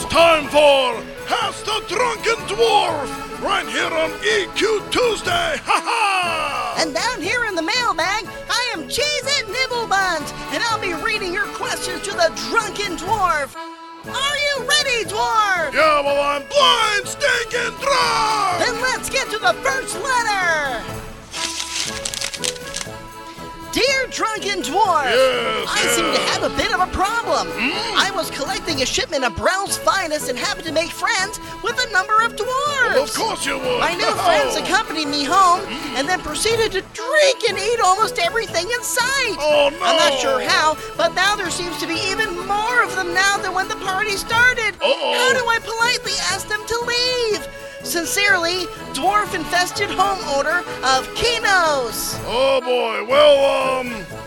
time for Ask the Drunken Dwarf, right here on EQ Tuesday, ha-ha! And down here in the mailbag, I am Cheez-It Nibblebuns, and I'll be reading your questions to the Drunken Dwarf. Are you ready, Dwarf? Yeah, well, I'm blind, stinking drunk! Then let's get to the first letter. Dear Drunken Dwarf, I seem to have a bit of a problem. I was collecting a shipment of Brell's Finest and happened to make friends with a number of dwarves. Well, of course you would. My new friends accompanied me home and then proceeded to drink and eat almost everything in sight. Oh, no. I'm not sure how, but now there seems to be even more of them now than when the party started. How do I politely ask them to leave? Sincerely, dwarf-infested homeowner of Kinos. Oh boy, well,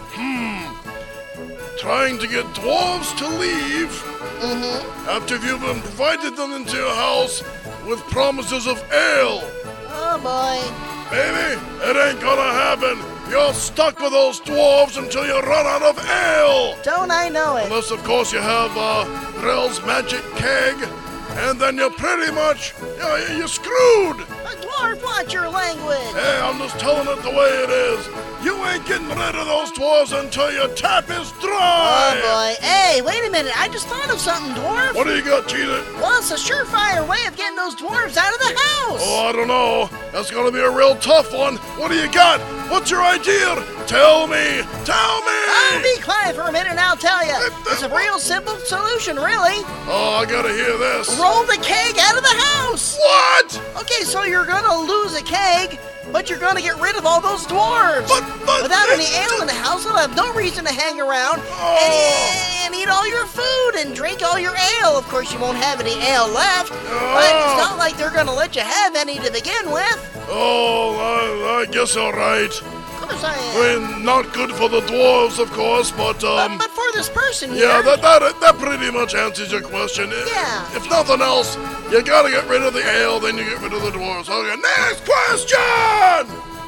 trying to get dwarves to leave after you've invited them into your house with promises of ale. Oh boy. Baby, it ain't gonna happen. You're stuck with those dwarves until you run out of ale. Don't I know it? Unless, of course, you have Brell's Magic Keg, and then you're pretty much, you're screwed. Dwarf, watch your language. Hey, I'm just telling it the way it is. You ain't getting rid of those dwarves until your tap is dry. Oh boy. Hey, wait a minute. I just thought of something, Dwarf. What do you got, Cheez-It? Well, it's a surefire way of getting those dwarves out of the house. Oh, I don't know. That's gonna be a real tough one. What do you got? What's your idea? Tell me. Tell me. Oh, be quiet for a minute and I'll tell you. It's a real simple solution, really. Oh, I gotta hear this. Roll the keg out of the house. What? Okay, so you're gonna lose a keg, but you're gonna get rid of all those dwarves. But without any ale in the house, they'll have no reason to hang around and eat all your food and drink all your ale. Of course, you won't have any ale left, but it's not like they're gonna let you have any to begin with. Oh, I guess you're right. Of course I am. I mean, not good for the dwarves, of course, but But for this person here. yeah, that pretty much answers your question. Yeah. If nothing else, you gotta get rid of the ale, then you get rid of the dwarves. Okay, next question!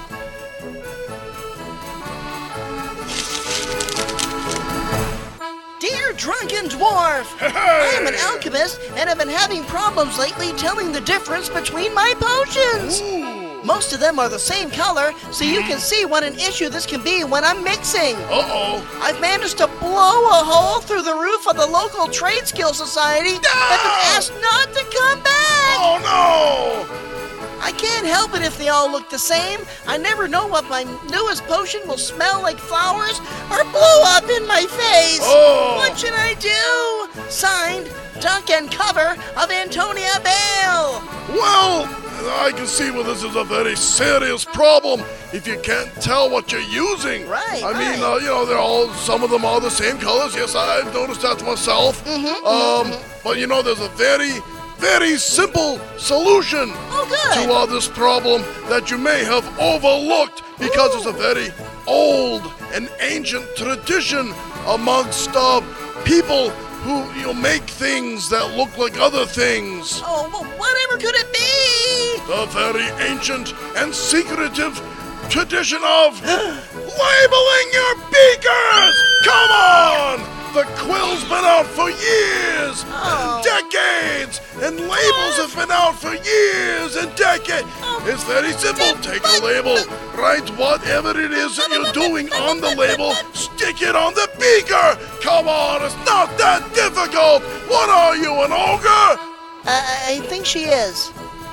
Dear Drunken Dwarf, I am an alchemist and have been having problems lately telling the difference between my potions. Most of them are the same color, so you can see what an issue this can be when I'm mixing. I've managed to blow a hole through the roof of the local trade skill society and been asked not to come back. Oh no! I can't help it if they all look the same. I never know what my newest potion will smell like flowers or blow up in my face. What should I do? Signed, Dunk and Cover of Antonia Bale. Well, I can see where this is a very serious problem if you can't tell what you're using. Right. I mean, some of them are the same colors. Yes, I've noticed that myself. But there's a very simple solution to this problem that you may have overlooked because it's a very old and ancient tradition amongst people who make things that look like other things. Oh, well, whatever could it be? The very ancient and secretive tradition of labeling your beakers! Come on! The quill's been out for years and decades, and labels have been out for years and decades. It's very simple. Take a label, write whatever it is that you're doing on the label, stick it on the beaker. Come on, it's not that difficult. What are you, an ogre? I think she is.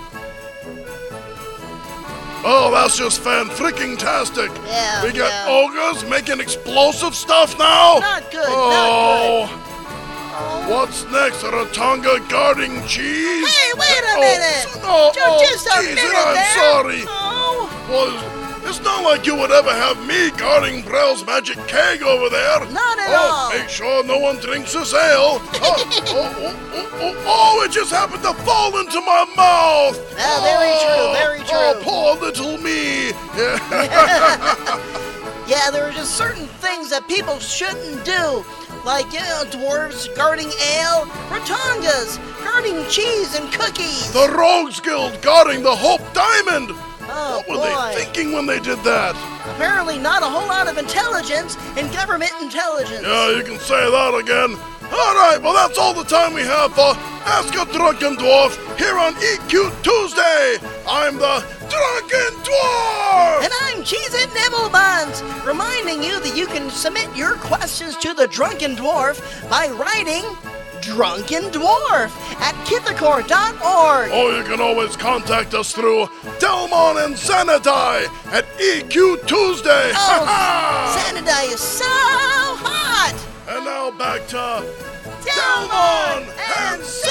Oh, that's just fan-freaking-tastic. Yeah, We got ogres making explosive stuff now? Not good, Oh. not good. What's next? A Ratonga guarding cheese? Hey, wait a minute! Just a geez, minute I'm there. sorry. Oh. Well, it's not like you would ever have me guarding Brell's Magic Keg over there. Not at all. Make sure no one drinks this ale. It just happened to fall into my mouth. Very true, very true. Oh, poor little me. Yeah, there are just certain things that people shouldn't do. Like, dwarves guarding ale, Ratongas guarding cheese and cookies. The Rogues Guild guarding the Hope Diamond. Oh, What were they thinking when they did that? Apparently not a whole lot of intelligence in government intelligence. Yeah, you can say that again. All right, well, that's all the time we have for Ask a Drunken Dwarf here on EQ Tuesday. I'm the Drunken Dwarf! And I'm Cheez-It Nibblebuns, reminding you that you can submit your questions to the Drunken Dwarf by writing Drunken Dwarf at kithakor.org. Or you can always contact us through Delmon and Xanadai at EQ Tuesday. Oh, Xanadai is so hot! And now back to Delmon and Xanadai.